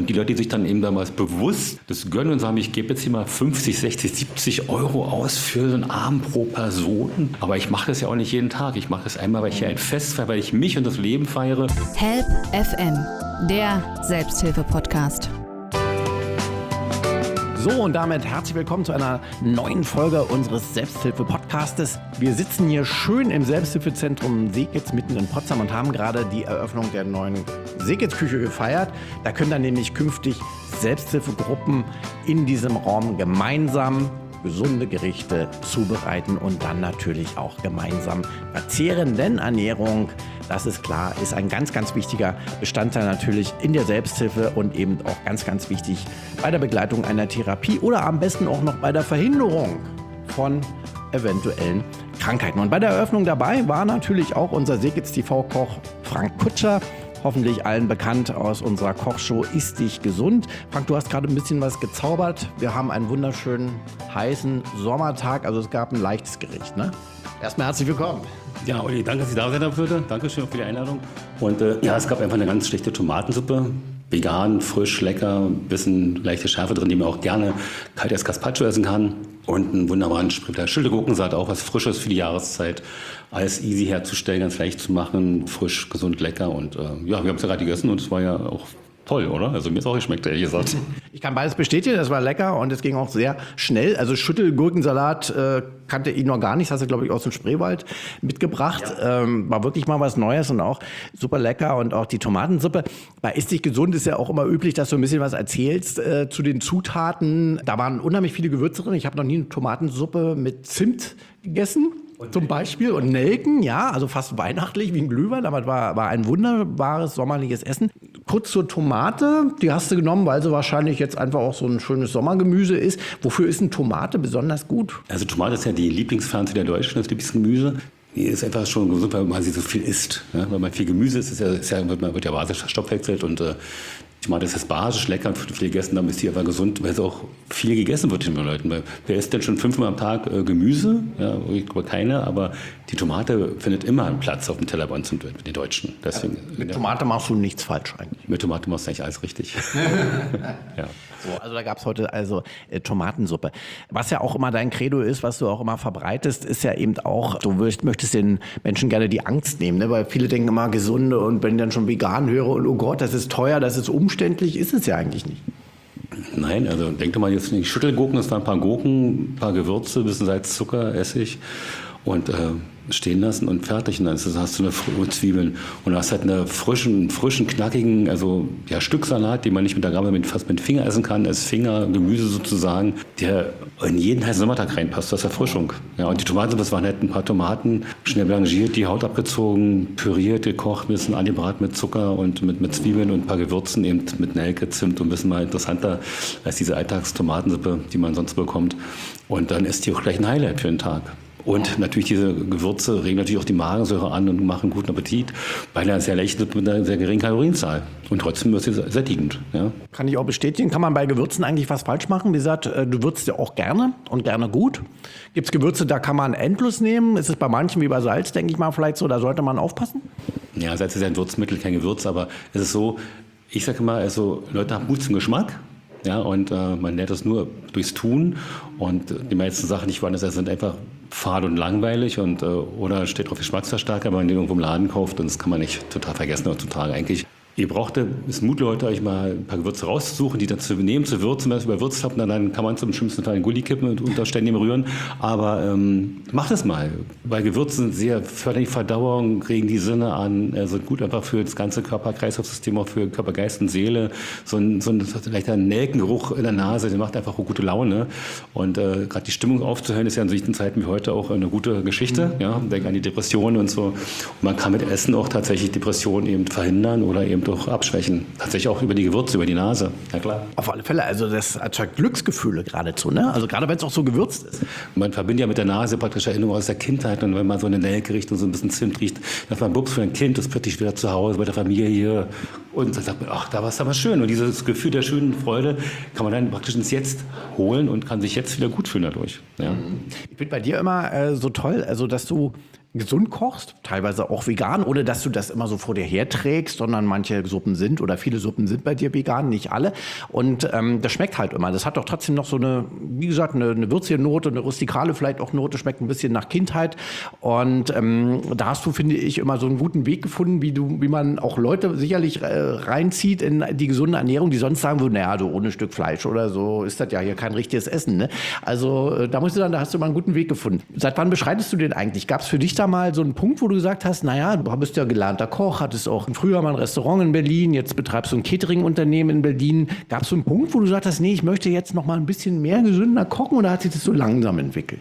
Und die Leute, die sich dann eben damals bewusst das gönnen und sagen, ich gebe jetzt hier mal 50, 60, 70 Euro aus für so einen Abend pro Person. Aber ich mache das ja auch nicht jeden Tag. Ich mache das einmal, weil ich hier ein Fest feiere, weil ich mich und das Leben feiere. Help FM, der Selbsthilfe-Podcast. So, und damit herzlich willkommen zu einer neuen Folge unseres Selbsthilfe-Podcastes. Wir sitzen hier schön im Selbsthilfezentrum Seekitz mitten in Potsdam und haben gerade die Eröffnung der neuen Seekitz-Küche gefeiert. Da können dann nämlich künftig Selbsthilfegruppen in diesem Raum gemeinsam gesunde Gerichte zubereiten und dann natürlich auch gemeinsam verzehren. Denn Ernährung, das ist klar, ist ein ganz, ganz wichtiger Bestandteil natürlich in der Selbsthilfe und eben auch ganz, ganz wichtig bei der Begleitung einer Therapie oder am besten auch noch bei der Verhinderung von eventuellen Krankheiten. Und bei der Eröffnung dabei war natürlich auch unser Seekitz-TV-Koch Frank Kutscher. Hoffentlich allen bekannt aus unserer Kochshow Ist dich gesund. Frank, du hast gerade ein bisschen was gezaubert. Wir haben einen wunderschönen, heißen Sommertag. Also es gab ein leichtes Gericht, ne? Erstmal herzlich willkommen. Ja, Olli, danke, dass ich da sein durfte. Dankeschön für die Einladung. Und es gab einfach eine ganz schlechte Tomatensuppe. Vegan, frisch, lecker, ein bisschen leichte Schärfe drin, die man auch gerne kalt als Gazpacho essen kann. Und einen wunderbaren Schildergurkensalat, auch was Frisches für die Jahreszeit. Alles easy herzustellen, ganz leicht zu machen, frisch, gesund, lecker. Und wir haben es ja gerade gegessen und es war ja auch toll, oder? Also mir ist auch geschmeckt, ehrlich gesagt. Ich kann beides bestätigen, das war lecker und es ging auch sehr schnell. Also Schüttelgurkensalat kannte ich noch gar nicht, das hast du, glaube ich, aus dem Spreewald mitgebracht. Ja. War wirklich mal was Neues und auch super lecker. Und auch die Tomatensuppe. Bei Ist dich gesund ist ja auch immer üblich, dass du ein bisschen was erzählst zu den Zutaten. Da waren unheimlich viele Gewürze drin. Ich habe noch nie eine Tomatensuppe mit Zimt gegessen. Zum Beispiel und Nelken, ja, also fast weihnachtlich wie ein Glühwein, aber war ein wunderbares sommerliches Essen. Kurz zur Tomate, die hast du genommen, weil sie wahrscheinlich jetzt einfach auch so ein schönes Sommergemüse ist. Wofür ist eine Tomate besonders gut? Also Tomate ist ja die Lieblingspflanze der Deutschen, das Lieblingsgemüse. Die ist einfach schon gesund, weil man sie so viel isst. Ja? Weil man viel Gemüse isst, wird ja basisch verstoffwechselt und Tomate ist basisch, lecker und viel gegessen, dann ist die einfach gesund, weil es auch viel gegessen wird von den Leuten. Weil wer isst denn schon 5-mal am Tag Gemüse? Ja, ich glaube keine, aber die Tomate findet immer einen Platz auf dem Teller bei uns mit den Deutschen. Deswegen, mit Tomate machst du nichts falsch eigentlich. Mit Tomate machst du eigentlich alles richtig. Ja. So, also da gab es heute Tomatensuppe. Was ja auch immer dein Credo ist, was du auch immer verbreitest, ist ja eben auch, du möchtest den Menschen gerne die Angst nehmen, ne? Weil viele denken immer gesunde und wenn ich dann schon vegan höre und oh Gott, das ist teuer, das ist umständlich, ist es ja eigentlich nicht. Nein, also denk doch mal jetzt nicht Schüttelgurken, das waren ein paar Gurken, ein paar Gewürze, ein bisschen Salz, Zucker, Essig und stehen lassen und fertig. Und dann hast du eine Zwiebeln und du hast halt einen frischen, knackigen, also ja, Stücksalat, den man nicht mit der Gabel fast mit dem Finger essen kann, als Fingergemüse sozusagen, der in jeden heißen Sommertag reinpasst, das ist Erfrischung. Ja, und die Tomaten, das waren halt ein paar Tomaten, schnell blanchiert, die Haut abgezogen, püriert, gekocht, ein bisschen angebraten mit Zucker und mit Zwiebeln und ein paar Gewürzen, eben mit Nelke, Zimt und ein bisschen mal interessanter als diese Alltagstomatensuppe, die man sonst bekommt. Und dann ist die auch gleich ein Highlight für den Tag. Und natürlich diese Gewürze regen natürlich auch die Magensäure an und machen guten Appetit, weil er sehr leicht mit einer sehr geringen Kalorienzahl. Und trotzdem ist es sättigend. Ja. Kann ich auch bestätigen. Kann man bei Gewürzen eigentlich was falsch machen? Wie gesagt, du würzt ja auch gerne und gerne gut. Gibt es Gewürze, da kann man endlos nehmen? Ist es bei manchen wie bei Salz, denke ich mal, vielleicht so? Da sollte man aufpassen? Ja, Salz ist ja ein Würzmittel, kein Gewürz. Aber es ist so, ich sage immer, also Leute haben Mut zum Geschmack. Ja, und man lernt das nur durchs Tun und die meisten Sachen, die ich woanders esse, sind einfach fad und langweilig und oder steht drauf Geschmacksverstärker, wenn man den irgendwo im Laden kauft, und das kann man nicht total vergessen heutzutage eigentlich. Ihr braucht es Mut, Leute, euch mal ein paar Gewürze rauszusuchen, die dann zu nehmen, zu würzen. Wenn ihr es überwürzt habt, dann kann man zum schlimmsten Teil einen Gulli kippen und unter ständigem Rühren. Aber macht es mal, weil Gewürze sind sehr fördern die Verdauung, regen die Sinne an, sind gut einfach für das ganze Körper-Kreislauf-System, auch für Körper, Geist und Seele. So ein leichter Nelkengeruch in der Nase, der macht einfach auch gute Laune. Und gerade die Stimmung aufzuhören, ist ja in solchen Zeiten wie heute auch eine gute Geschichte. Ja? Denk an die Depressionen und so. Und man kann mit Essen auch tatsächlich Depressionen eben verhindern oder eben doch abschwächen. Tatsächlich auch über die Gewürze, über die Nase. Ja klar. Auf alle Fälle, also das erzeugt Glücksgefühle geradezu, ne? Also gerade wenn es auch so gewürzt ist. Man verbindet ja mit der Nase praktisch Erinnerungen aus der Kindheit, und wenn man so eine Nelke riecht und so ein bisschen Zimt riecht, dann man bups für ein Kind, das plötzlich wieder zu Hause bei der Familie hier, und dann sagt man, ach, da war es damals schön. Und dieses Gefühl der schönen Freude kann man dann praktisch ins Jetzt holen und kann sich jetzt wieder gut fühlen dadurch. Ja. Ich finde bei dir immer so toll, also dass du gesund kochst, teilweise auch vegan, ohne dass du das immer so vor dir herträgst, sondern manche Suppen sind oder viele Suppen sind bei dir vegan, nicht alle. Und das schmeckt halt immer. Das hat doch trotzdem noch so eine, wie gesagt, eine würzige Note, eine rustikale vielleicht auch Note, schmeckt ein bisschen nach Kindheit. Und da hast du, finde ich, immer so einen guten Weg gefunden, wie man auch Leute sicherlich reinzieht in die gesunde Ernährung, die sonst sagen würden, naja, so ohne Stück Fleisch oder so ist das ja hier kein richtiges Essen. Ne? Also da hast du mal einen guten Weg gefunden. Seit wann beschreitest du den eigentlich? Gab es für dich da mal so einen Punkt, wo du gesagt hast, naja, du bist ja gelernter Koch, hattest auch früher mal ein Restaurant in Berlin, jetzt betreibst du ein Catering-Unternehmen in Berlin. Gab es so einen Punkt, wo du gesagt hast, nee, ich möchte jetzt noch mal ein bisschen mehr gesünder kochen, oder hat sich das so langsam entwickelt?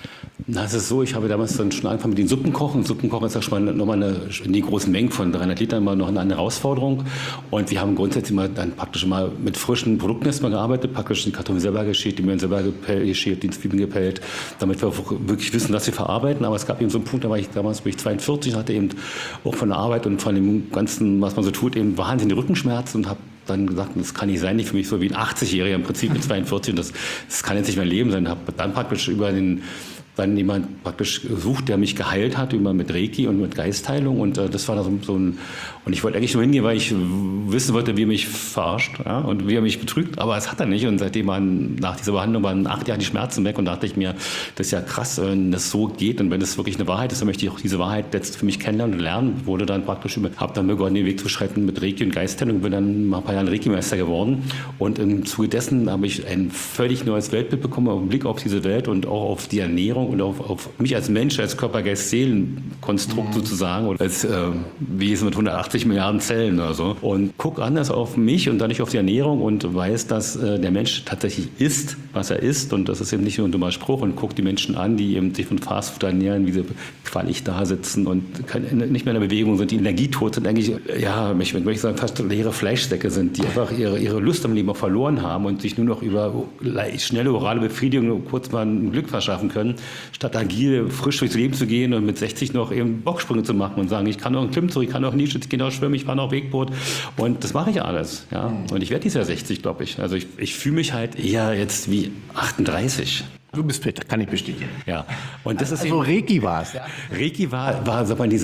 Na, es ist so, ich habe damals dann schon angefangen mit den Suppenkochen. Suppenkochen ist ja schon mal nochmal in die großen Mengen von 300 Litern immer noch eine Herausforderung. Und wir haben grundsätzlich mal dann praktisch mal mit frischen Produkten erstmal gearbeitet, praktisch die Kartoffeln selber geschält, die Möhren selber geschält, die Zwiebeln gepellt, damit wir wirklich wissen, was wir verarbeiten. Aber es gab eben so einen Punkt, da war ich damals, bin ich 42, hatte eben auch von der Arbeit und von dem Ganzen, was man so tut, eben wahnsinnige Rückenschmerzen und habe dann gesagt, das kann nicht sein, nicht für mich so wie ein 80-Jähriger im Prinzip mit 42, und das kann jetzt nicht mein Leben sein. Habe dann praktisch dann jemand praktisch gesucht, der mich geheilt hat, mit Reiki und mit Geistheilung, und das war da so ein, und ich wollte eigentlich nur hingehen, weil ich wissen wollte, wie er mich verarscht, ja, und wie er mich betrügt, aber es hat er nicht, und seitdem nach dieser Behandlung waren 8 Jahre die Schmerzen weg, und dachte ich mir, das ist ja krass, wenn das so geht, und wenn das wirklich eine Wahrheit ist, dann möchte ich auch diese Wahrheit jetzt für mich kennenlernen und lernen, habe dann begonnen, den Weg zu schreiten mit Reiki und Geistheilung, bin dann nach ein paar Jahren Reiki-Meister geworden, und im Zuge dessen habe ich ein völlig neues Weltbild bekommen, einen Blick auf diese Welt und auch auf die Ernährung und auf mich als Mensch, als Körper, Geist, Seelen-Konstrukt sozusagen, oder als Wesen mit 180 Milliarden Zellen oder so, und guck anders auf mich und dann nicht auf die Ernährung und weiß, dass der Mensch tatsächlich isst, was er isst, und das ist eben nicht nur ein dummer Spruch, und guck die Menschen an, die eben sich von Fastfood ernähren, wie sie qualig da sitzen und nicht mehr in der Bewegung sind, die energietot sind, eigentlich, ja, ich möchte sagen, fast leere Fleischsäcke sind, die einfach ihre Lust am Leben auch verloren haben und sich nur noch über schnelle orale Befriedigung kurz mal ein Glück verschaffen können, statt agil, frisch durchs Leben zu gehen und mit 60 noch eben Bocksprünge zu machen und sagen, ich kann auch einen Klimmzug, ich kann auch Nische, ich kann auch schwimmen, ich fahre auch Wegboot, und das mache ich alles. Ja? Und ich werde dieses Jahr 60, glaube ich. Also ich fühle mich halt eher jetzt wie 38. Du bist fit, kann ich bestätigen. Ja. Und das ist also eben, Reiki war es. Ja? Reiki war sag mal,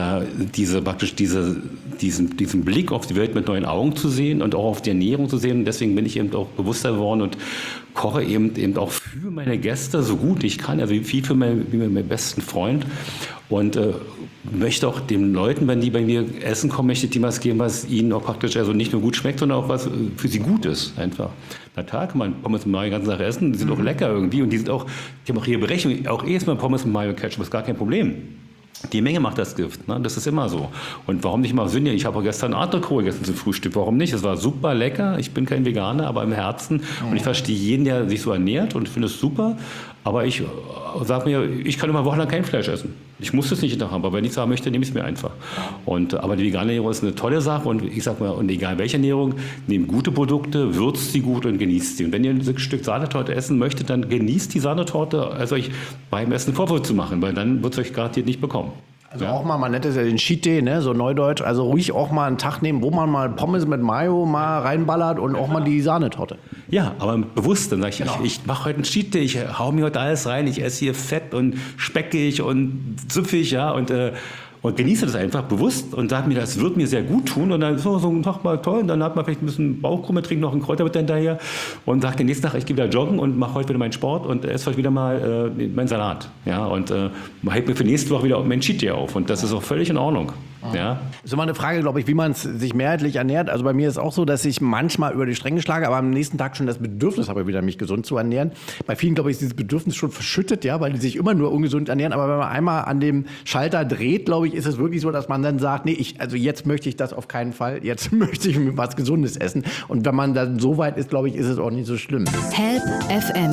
diesen Blick auf die Welt mit neuen Augen zu sehen und auch auf die Ernährung zu sehen. Und deswegen bin ich eben auch bewusster geworden und koche eben auch für meine Gäste so gut ich kann, also viel für meinen besten Freund, und möchte auch den Leuten, wenn die bei mir essen kommen, möchte ich dem was geben, was ihnen auch praktisch also nicht nur gut schmeckt, sondern auch was für sie gut ist einfach. Na klar kann man Pommes mit Mayo die ganze Sache essen, die sind auch lecker irgendwie, und die haben auch ihre Berechnung, auch erstmal Pommes mit Mayo Ketchup ist gar kein Problem. Die Menge macht das Gift, ne? Das ist immer so. Und warum nicht mal Sünde? Ich habe auch gestern Adlerkohl gegessen zum Frühstück. Warum nicht? Es war super lecker. Ich bin kein Veganer, aber im Herzen. Und ich verstehe jeden, der sich so ernährt, und finde es super. Aber ich sage mir, ich kann immer wochenlang kein Fleisch essen. Ich muss das nicht jeden Tag haben, aber wenn ich es haben möchte, nehme ich es mir einfach. Aber die vegane Ernährung ist eine tolle Sache, und ich sage mal, und egal welche Ernährung, nehmt gute Produkte, würzt sie gut und genießt sie. Und wenn ihr ein Stück Sahnetorte essen möchtet, dann genießt die Sahnetorte, also euch beim Essen Vorwurf zu machen, weil dann wird es euch garantiert nicht bekommen. Also auch mal, man nennt es ja den Cheat Day, ne, so neudeutsch, also ruhig auch mal einen Tag nehmen, wo man mal Pommes mit Mayo mal reinballert und auch mal die Sahnetorte. Ja, aber bewusst, dann sage ich, ich mache heute einen Cheat Day, ich hau mir heute alles rein, ich esse hier fett und speckig und süffig, ja, und genieße das einfach bewusst und sage mir, das wird mir sehr gut tun, und dann so ein Tag mal toll, und dann hat man vielleicht ein bisschen Bauchkrumme, trinkt noch einen Kräuterbitter hinterher und sagt den nächsten Tag, ich gehe wieder joggen und mache heute wieder meinen Sport und esse heute wieder mal meinen Salat, ja, und hält mir für nächste Woche wieder meinen Cheat Day auf, und das ist auch völlig in Ordnung. Ja. Das ist immer eine Frage, glaube ich, wie man sich mehrheitlich ernährt. Also bei mir ist auch so, dass ich manchmal über die Stränge schlage, aber am nächsten Tag schon das Bedürfnis habe, wieder mich gesund zu ernähren. Bei vielen, glaube ich, ist dieses Bedürfnis schon verschüttet, ja, weil die sich immer nur ungesund ernähren. Aber wenn man einmal an dem Schalter dreht, glaube ich, ist es wirklich so, dass man dann sagt, nee, also jetzt möchte ich das auf keinen Fall. Jetzt möchte ich was Gesundes essen. Und wenn man dann so weit ist, glaube ich, ist es auch nicht so schlimm. Help FM,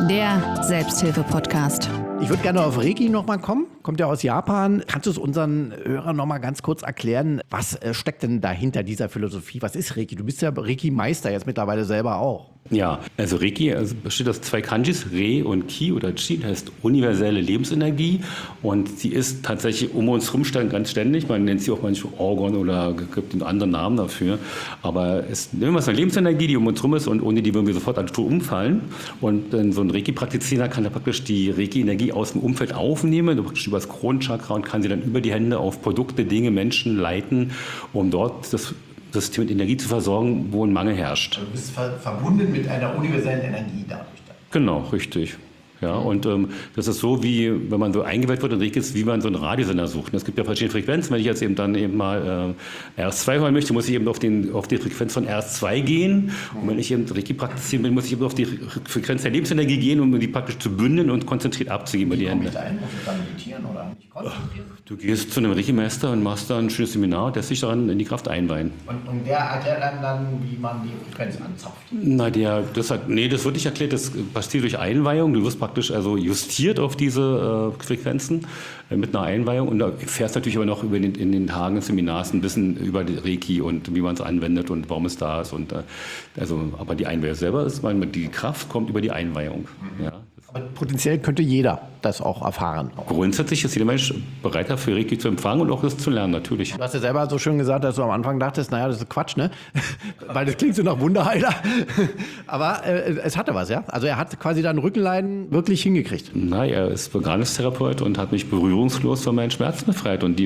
der Selbsthilfe-Podcast. Ich würde gerne auf Reiki nochmal kommen. Kommt ja aus Japan. Kannst du es unseren Hörern nochmal ganz kurz erklären, was steckt denn dahinter dieser Philosophie? Was ist Reiki? Du bist ja Reiki-Meister jetzt mittlerweile selber auch. Ja, also Reiki besteht aus 2 Kanjis, Re und Ki oder Chi, das heißt universelle Lebensenergie, und sie ist tatsächlich um uns herum ganz ständig. Man nennt sie auch manchmal Orgon oder gibt einen anderen Namen dafür, aber es ist immer so eine Lebensenergie, die um uns herum ist, und ohne die würden wir sofort an Natur umfallen. Und so ein Reiki-Praktizierer kann da praktisch die Reiki-Energie aus dem Umfeld aufnehmen, praktisch über das Kronenchakra, und kann sie dann über die Hände auf Produkte, Dinge, Menschen leiten, um dort das System mit Energie zu versorgen, wo ein Mangel herrscht. Du bist verbunden mit einer universellen Energie dadurch. Genau, richtig. Ja, und das ist so, wie wenn man so eingeweiht wird in Reiki, ist, wie man so einen Radiosender sucht. Es gibt ja verschiedene Frequenzen. Wenn ich jetzt eben dann eben mal RS2 hören möchte, muss ich eben auf die Frequenz von RS2 gehen. Und wenn ich eben Reiki praktizieren will, muss ich eben auf die Frequenz der Lebensenergie gehen, um die praktisch zu bündeln und konzentriert abzugeben. Wie komme ich da ein? Muss ich dann meditieren oder nicht konzentrieren? Du gehst zu einem Reiki-Meister und machst dann ein schönes Seminar und lässt dich daran in die Kraft einweihen. Und der erklärt einem dann, wie man die Frequenz anzapft? Na, das wird nicht erklärt, das passiert durch Einweihung. Du wirst praktisch also justiert auf diese Frequenzen mit einer Einweihung, und da erfährst natürlich aber noch in den Tagen des Seminars ein bisschen über die Reiki und wie man es anwendet und warum es da ist. Und, aber die Einweihung selber ist, die Kraft kommt über die Einweihung. Ja. Aber potenziell könnte jeder das auch erfahren. Grundsätzlich ist jeder Mensch bereit dafür, Reiki zu empfangen und auch das zu lernen, natürlich. Du hast ja selber so schön gesagt, dass du am Anfang dachtest, naja, das ist Quatsch, ne? Weil das klingt so nach Wunderheiler. Aber es hatte was, ja? Also er hat quasi dein Rückenleiden wirklich hingekriegt. Nein, er ist Veganistherapeut und hat mich berührungslos von meinen Schmerzen befreit. Man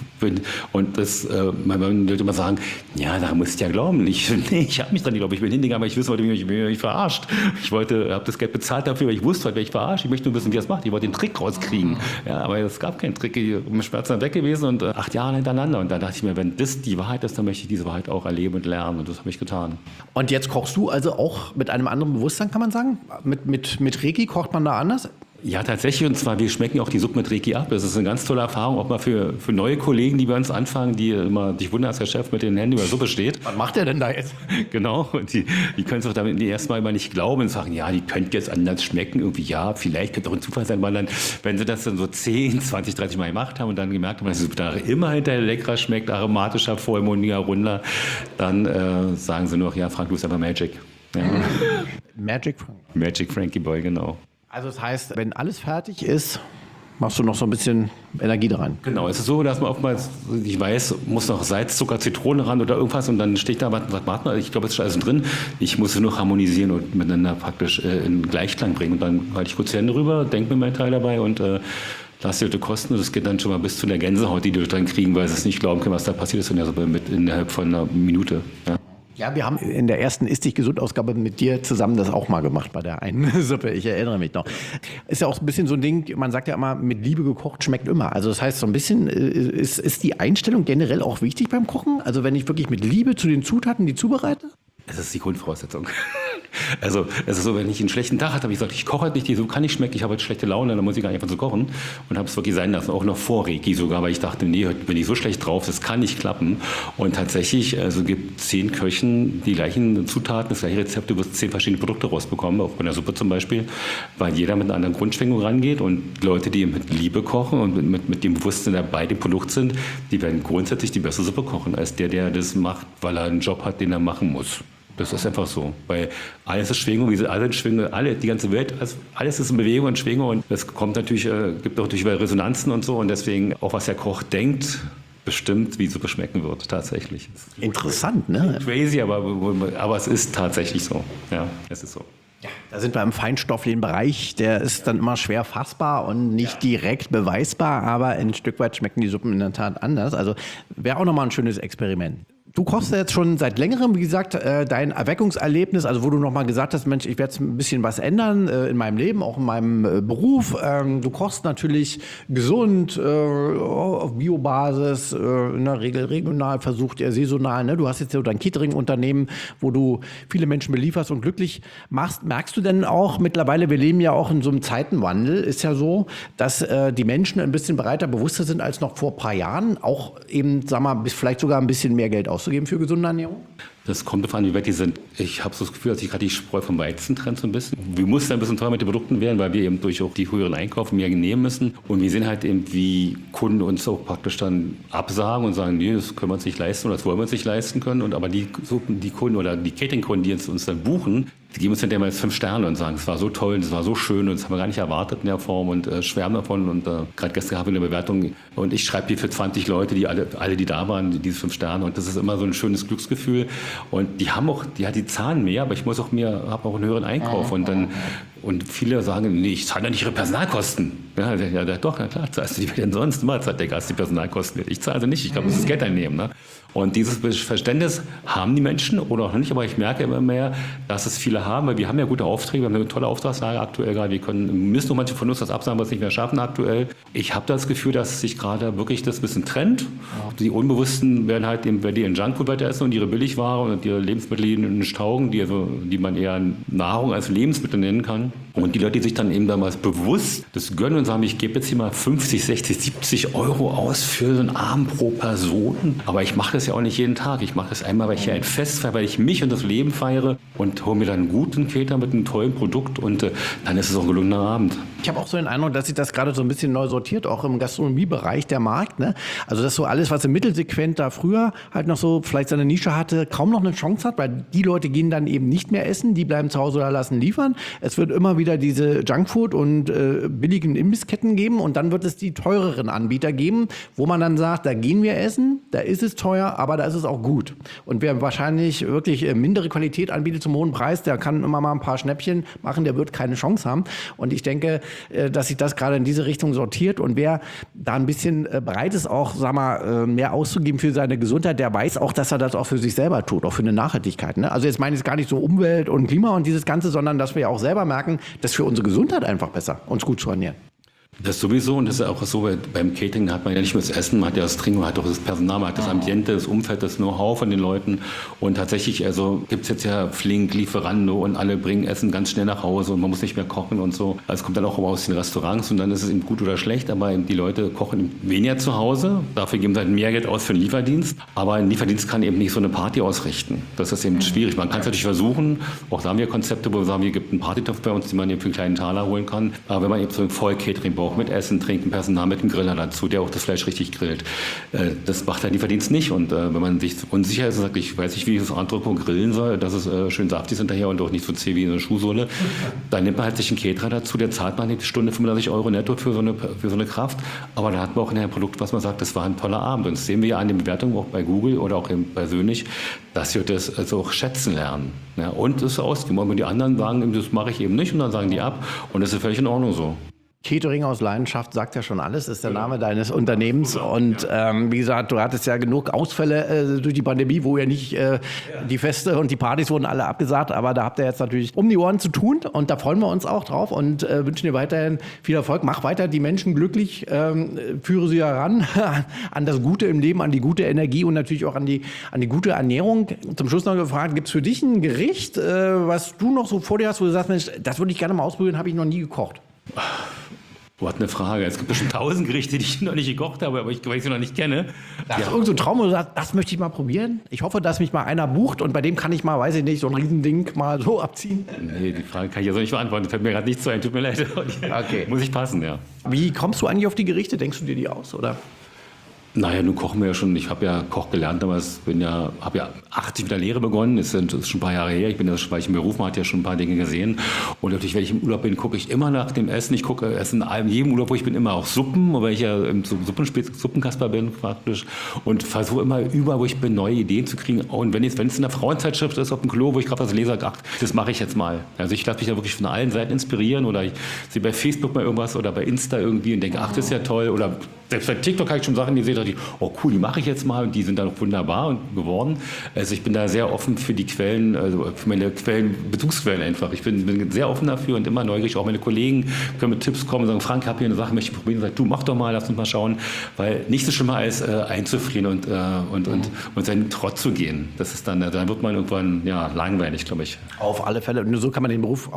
würde immer sagen, ja, da musst du ja glauben. Ich habe mich dran geglaubt. Ich bin hingegangen, aber ich wusste, ich bin mich verarscht. Ich habe das Geld bezahlt dafür, weil ich wusste, werde ich verarscht. Ich möchte nur wissen, wie er es macht. Ich wollte den Trick rauskriegen. Ja, aber es gab keinen Trick. Meine Schmerzen sind weg gewesen und 8 Jahre hintereinander. Und da dachte ich mir, wenn das die Wahrheit ist, dann möchte ich diese Wahrheit auch erleben und lernen. Und das habe ich getan. Und jetzt kochst du also auch mit einem anderen Bewusstsein, kann man sagen? Mit Reiki kocht man da anders? Ja, tatsächlich. Und zwar, wir schmecken auch die Suppe mit Reiki ab. Das ist eine ganz tolle Erfahrung, auch mal für neue Kollegen, die bei uns anfangen, die immer sich wundern, dass der Chef mit den Händen über Suppe steht. Was macht der denn da jetzt? Genau. Und die können es auch damit erstmal immer nicht glauben und sagen, ja, die könnte jetzt anders schmecken. Irgendwie, ja, vielleicht könnte auch ein Zufall sein, weil dann, wenn sie das dann so 10, 20, 30 Mal gemacht haben und dann gemerkt haben, dass die Suppe danach immer hinterher leckerer schmeckt, aromatischer, vollmundiger, runder, dann sagen sie nur, ja, Frank, du bist einfach Magic. Ja. Magic Frank. Magic Frankie Boy, genau. Also das heißt, wenn alles fertig ist, machst du noch so ein bisschen Energie da rein. Genau, es ist so, dass man oftmals, ich weiß, muss noch Salz, Zucker, Zitrone ran oder irgendwas, und dann steht da, was macht man? Ich glaube, es ist alles drin. Ich muss es nur harmonisieren und miteinander praktisch in Gleichklang bringen. Und dann halte ich kurz die Hände rüber, denke mir meinen Teil dabei und lass die Leute kosten. Und das geht dann schon mal bis zu der Gänsehaut, die dann kriegen, weil sie es nicht glauben können, was da passiert ist in der Suppe innerhalb von einer Minute. Ja. Ja, wir haben in der ersten Ist dich gesund Ausgabe mit dir zusammen das auch mal gemacht bei der einen Suppe. Ich erinnere mich noch. Ist ja auch ein bisschen so ein Ding, man sagt ja immer, mit Liebe gekocht schmeckt immer. Also das heißt, so ein bisschen ist die Einstellung generell auch wichtig beim Kochen? Also wenn ich wirklich mit Liebe zu den Zutaten die zubereite? Das ist die Grundvoraussetzung. Also es ist so, wenn ich einen schlechten Tag hatte, habe ich gesagt, ich koche halt nicht, so kann ich schmecken, ich habe heute schlechte Laune, dann muss ich gar nicht einfach so kochen. Und habe es wirklich sein lassen, auch noch vor Reiki sogar, weil ich dachte, nee, heute bin ich so schlecht drauf, das kann nicht klappen. Und tatsächlich, also gibt 10 Köchen die gleichen Zutaten, das gleiche Rezept, du wirst 10 verschiedene Produkte rausbekommen, auch bei der Suppe zum Beispiel, weil jeder mit einer anderen Grundschwingung rangeht, und Leute, die mit Liebe kochen und mit dem Bewusstsein dabei dem Produkt sind, die werden grundsätzlich die beste Suppe kochen, als der das macht, weil er einen Job hat, den er machen muss. Das ist einfach so, weil alles ist Schwingung, wir sind alle in Schwingung, die ganze Welt, alles ist in Bewegung und Schwingung, und es kommt natürlich, gibt auch natürlich Resonanzen und so, und deswegen auch was der Koch denkt, bestimmt, wie Suppe schmecken wird, tatsächlich. Interessant, ne? Crazy, aber es ist tatsächlich so, ja, es ist so. Ja, da sind wir im feinstofflichen Bereich, der ist dann immer schwer fassbar und nicht direkt beweisbar, aber ein Stück weit schmecken die Suppen in der Tat anders, also wäre auch nochmal ein schönes Experiment. Du kochst ja jetzt schon seit längerem, wie gesagt, dein Erweckungserlebnis, also wo du nochmal gesagt hast, Mensch, ich werde ein bisschen was ändern in meinem Leben, auch in meinem Beruf. Du kochst natürlich gesund, auf Biobasis, in der Regel regional, versucht eher saisonal. Ne? Du hast jetzt so dein Catering-Unternehmen, wo du viele Menschen belieferst und glücklich machst. Merkst du denn auch mittlerweile, wir leben ja auch in so einem Zeitenwandel, ist ja so, dass die Menschen ein bisschen breiter, bewusster sind als noch vor ein paar Jahren, auch eben, sag mal, vielleicht sogar ein bisschen mehr Geld auszugeben für gesunde Ernährung? Das kommt davon an, wie weit die sind. Ich habe so das Gefühl, dass sich gerade die Spreu vom Weizen trennt so ein bisschen. Wir mussten ein bisschen teuer mit den Produkten werden, weil wir eben durch auch die höheren Einkäufe mehr nehmen müssen. Und wir sehen halt eben, wie Kunden uns auch praktisch dann absagen und sagen, nee, das können wir uns nicht leisten oder das wollen wir uns nicht leisten können. Und aber die Kunden oder die Catering-Kunden, die uns dann buchen, die geben uns dann damals 5 Sterne und sagen, es war so toll, es war so schön und das haben wir gar nicht erwartet in der Form und schwärmen davon. Und gerade gestern habe ich eine Bewertung und ich schreibe hier für 20 Leute, die alle, die da waren, diese 5 Sterne. Und das ist immer so ein schönes Glücksgefühl. Und die zahlen mehr, aber ich muss habe auch einen höheren Einkauf. Und viele sagen, nee, ich zahle ja nicht ihre Personalkosten. Ja, doch, na klar, zahlst du die denn sonst? Immer zahlt der Gast die Personalkosten. Ich zahle sie nicht, ich glaube, das ist Geld einnehmen. Ne? Und dieses Verständnis haben die Menschen oder auch nicht, aber ich merke immer mehr, dass es viele haben, weil wir haben ja gute Aufträge, wir haben eine tolle Auftragslage aktuell gerade, müssen nur manche von uns das absagen, was nicht mehr schaffen aktuell. Ich habe das Gefühl, dass sich gerade wirklich das ein bisschen trennt. Ja. Die Unbewussten werden halt eben, wenn die in Junkfood weiter essen und ihre Billigware und ihre Lebensmittel, die nicht taugen, die man eher Nahrung als Lebensmittel nennen kann. Und die Leute, die sich dann eben damals bewusst das gönnen und sagen, ich gebe jetzt hier mal 50, 60, 70 Euro aus für so einen Abend pro Person. Aber ich mache das ja auch nicht jeden Tag. Ich mache das einmal, weil ich hier ein Fest feiere, weil ich mich und das Leben feiere und hole mir dann einen guten Cater mit einem tollen Produkt und dann ist es auch ein gelungener Abend. Ich habe auch so den Eindruck, dass sich das gerade so ein bisschen neu sortiert, auch im Gastronomiebereich der Markt. Ne? Also dass so alles, was im Mittelsegment da früher halt noch so vielleicht seine Nische hatte, kaum noch eine Chance hat, weil die Leute gehen dann eben nicht mehr essen, die bleiben zu Hause oder lassen liefern. Es wird immer wieder diese Junkfood und billigen Imbissketten geben und dann wird es die teureren Anbieter geben, wo man dann sagt, da gehen wir essen, da ist es teuer, aber da ist es auch gut. Und wer wahrscheinlich wirklich mindere Qualität anbietet zum hohen Preis, der kann immer mal ein paar Schnäppchen machen, der wird keine Chance haben. Und ich denke, dass sich das gerade in diese Richtung sortiert und wer da ein bisschen bereit ist, auch mehr auszugeben für seine Gesundheit, der weiß auch, dass er das auch für sich selber tut, auch für eine Nachhaltigkeit. Ne? Also jetzt meine ich gar nicht so Umwelt und Klima und dieses Ganze, sondern dass wir auch selber merken, dass für unsere Gesundheit einfach besser, uns gut zu ernähren. Das sowieso und das ist auch so, beim Catering hat man ja nicht nur das Essen, man hat ja das Trinken, man hat auch das Personal, man hat das Ambiente, das Umfeld, das Know-how von den Leuten und tatsächlich, also gibt es jetzt ja flink Lieferando und alle bringen Essen ganz schnell nach Hause und man muss nicht mehr kochen und so. Also es kommt dann auch aus den Restaurants und dann ist es eben gut oder schlecht, aber die Leute kochen weniger zu Hause, dafür geben sie halt mehr Geld aus für einen Lieferdienst, aber ein Lieferdienst kann eben nicht so eine Party ausrichten. Das ist eben schwierig. Man kann es natürlich versuchen, auch da haben wir Konzepte, wo wir sagen, hier gibt einen Partytopf bei uns, den man eben für einen kleinen Taler holen kann, aber wenn man eben so ein Voll-Catering braucht, mit Essen, Trinken, Personal, mit einem Griller dazu, der auch das Fleisch richtig grillt. Das macht der Lieferdienst nicht. Und wenn man sich unsicher ist und sagt, ich weiß nicht, wie ich das Andropo grillen soll, dass es schön saftig ist hinterher und auch nicht so zäh wie eine Schuhsohle, dann nimmt man halt sich einen Caterer dazu, der zahlt man die Stunde 35 Euro netto für so eine Kraft. Aber da hat man auch in einem Produkt, was man sagt, das war ein toller Abend. Und das sehen wir ja an den Bewertungen auch bei Google oder auch persönlich, dass wir das also auch schätzen lernen. Ja, und es ausgeben. Und die anderen sagen, das mache ich eben nicht und dann sagen die ab. Und das ist völlig in Ordnung so. Catering aus Leidenschaft sagt ja schon alles, ist der Name deines Unternehmens und wie gesagt, du hattest ja genug Ausfälle durch die Pandemie, wo ja nicht die Feste und die Partys wurden alle abgesagt, aber da habt ihr jetzt natürlich um die Ohren zu tun und da freuen wir uns auch drauf und wünschen dir weiterhin viel Erfolg. Mach weiter die Menschen glücklich, führe sie heran an das Gute im Leben, an die gute Energie und natürlich auch an die gute Ernährung. Zum Schluss noch gefragt, gibt es für dich ein Gericht, was du noch so vor dir hast, wo du sagst, Mensch, das würde ich gerne mal ausprobieren, habe ich noch nie gekocht? Was eine Frage. Es gibt bestimmt 1000 Gerichte, die ich noch nicht gekocht habe, aber weil ich sie noch nicht kenne. Da ist irgend so ein Traum, wo du sagst, das möchte ich mal probieren. Ich hoffe, dass mich mal einer bucht und bei dem kann ich mal, weiß ich nicht, so ein Riesending mal so abziehen. Nee, die Frage kann ich ja so nicht beantworten. Fällt mir gerade nicht so ein, tut mir leid. Okay. Muss ich passen, ja. Wie kommst du eigentlich auf die Gerichte? Denkst du dir die aus, oder? Naja, nun kochen wir ja schon. Ich habe ja Koch gelernt damals, habe ja 80 mit der Lehre begonnen. Das ist schon ein paar Jahre her. Weil ich im Beruf, man hat ja schon ein paar Dinge gesehen. Und natürlich, wenn ich im Urlaub bin, gucke ich immer nach dem Essen. Ich gucke Essen in jedem Urlaub, wo ich bin, immer auch Suppen, weil ich ja so Suppenkasper bin praktisch. Und versuche immer überall, wo ich bin, neue Ideen zu kriegen. Und wenn es in der Frauenzeitschrift ist, auf dem Klo, wo ich gerade was lese, sage, ach, das mache ich jetzt mal. Also ich lasse mich da wirklich von allen Seiten inspirieren. Oder ich sehe bei Facebook mal irgendwas oder bei Insta irgendwie und denke, ach, das ist ja toll. Oder selbst bei TikTok habe ich schon Sachen gesehen, die, oh cool, die mache ich jetzt mal und die sind dann auch wunderbar geworden. Also ich bin da sehr offen für die Quellen, also für meine Bezugsquellen einfach. Ich bin sehr offen dafür und immer neugierig. Auch meine Kollegen können mit Tipps kommen und sagen, Frank, ich habe hier eine Sache, möchte ich probieren. Und sage, du mach doch mal, lass uns mal schauen. Weil nichts ist schlimmer als einzufrieren und seinen Trott zu gehen. Das ist dann wird man irgendwann langweilig, glaube ich. Auf alle Fälle. Nur so kann man den Beruf auch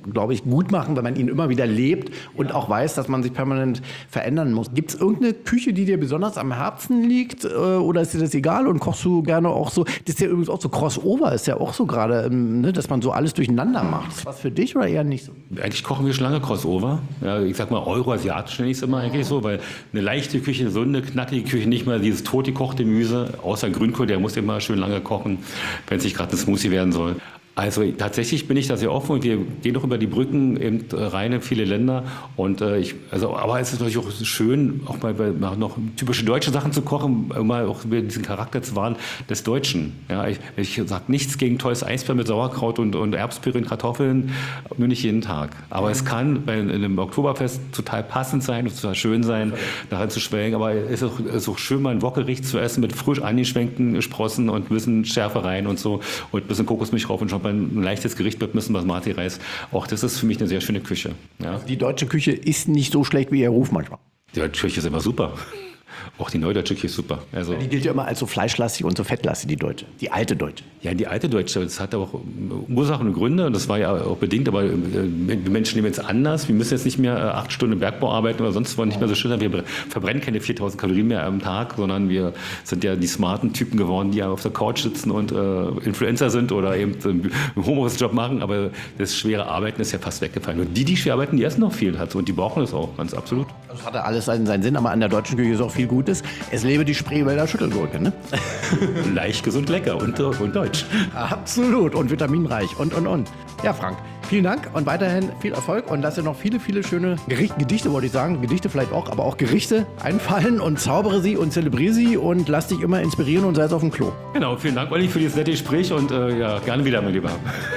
glaube ich, gut machen, wenn man ihn immer wieder lebt und auch weiß, dass man sich permanent verändern muss. Gibt es irgendeine Küche, die dir besonders am Herzen liegt oder ist dir das egal und kochst du gerne auch so? Das ist ja übrigens auch so Crossover, ist ja auch so gerade, ne, dass man so alles durcheinander macht. Ist das was für dich oder eher nicht so? Eigentlich kochen wir schon lange Crossover. Ja, ich sag mal, euroasiatisch nenne ich es immer eigentlich so, weil eine leichte Küche, eine gesunde, knackige Küche, nicht mal dieses totgekochte Gemüse, außer Grünkohl, der muss immer schön lange kochen, wenn es nicht gerade ein Smoothie werden soll. Also tatsächlich bin ich da sehr offen und wir gehen doch über die Brücken eben rein in viele Länder und aber es ist natürlich auch schön, auch mal noch typische deutsche Sachen zu kochen, mal auch über diesen Charakter zu wahren des Deutschen. Ja, ich sage nichts gegen tolles Eisbein mit Sauerkraut und Erbspüree und Kartoffeln, nur nicht jeden Tag. Aber es kann bei einem Oktoberfest total passend sein und total schön sein, daran zu schwelgen. Aber es ist auch schön, mal ein Wokgericht zu essen mit frisch angeschwenkten Sprossen und ein bisschen Schärfe rein und so und ein bisschen Kokosmilch drauf und schon ein leichtes Gericht mit ein bisschen Basmati-Reis. Auch das ist für mich eine sehr schöne Küche. Ja. Die deutsche Küche ist nicht so schlecht wie ihr Ruf manchmal. Die deutsche Küche ist immer super. Auch die neudeutsche Küche ist super. Also, die gilt ja immer als so fleischlastig und so fettlastig, die deutsche. Die alte deutsche. Ja, die alte deutsche, das hat auch Ursachen und Gründe. Und das war ja auch bedingt, aber wir Menschen leben jetzt anders. Wir müssen jetzt nicht mehr 8 Stunden im Bergbau arbeiten oder sonst was, nicht mehr so schön sein. Wir verbrennen keine 4000 Kalorien mehr am Tag, sondern wir sind ja die smarten Typen geworden, die ja auf der Couch sitzen und Influencer sind oder eben einen Homeoffice-Job machen. Aber das schwere Arbeiten ist ja fast weggefallen. Und die schwer arbeiten, die essen noch viel. Und die brauchen das auch, ganz absolut. Das hatte alles seinen Sinn, aber an der deutschen Küche ist auch viel Gutes. Es lebe die Spreewälder Schüttelgurke, ne? Leicht, gesund, lecker und deutsch. Absolut und vitaminreich und. Ja, Frank, vielen Dank und weiterhin viel Erfolg und dass dir noch viele, viele schöne Gedichte, wollte ich sagen, Gedichte vielleicht auch, aber auch Gerichte einfallen und zaubere sie und zelebriere sie und lass dich immer inspirieren und sei es auf dem Klo. Genau, vielen Dank, Olli, für dieses nette Gespräch und ja, gerne wieder, mein Lieber.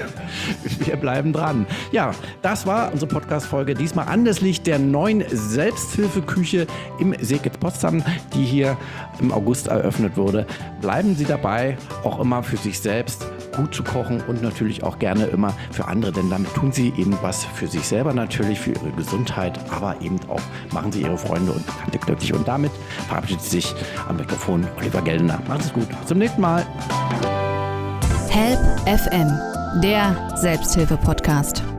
Wir bleiben dran. Ja, das war unsere Podcast-Folge, diesmal anlässlich der neuen Selbsthilfeküche im Seekitz Potsdam, die hier im August eröffnet wurde. Bleiben Sie dabei, auch immer für sich selbst gut zu kochen und natürlich auch gerne immer für andere, denn damit tun Sie eben was für sich selber natürlich, für Ihre Gesundheit, aber eben auch machen Sie Ihre Freunde und Bekannte glücklich. Und damit verabschiedet sich am Mikrofon Oliver Geldner. Macht es gut. Bis zum nächsten Mal. Help FM, der Selbsthilfe-Podcast.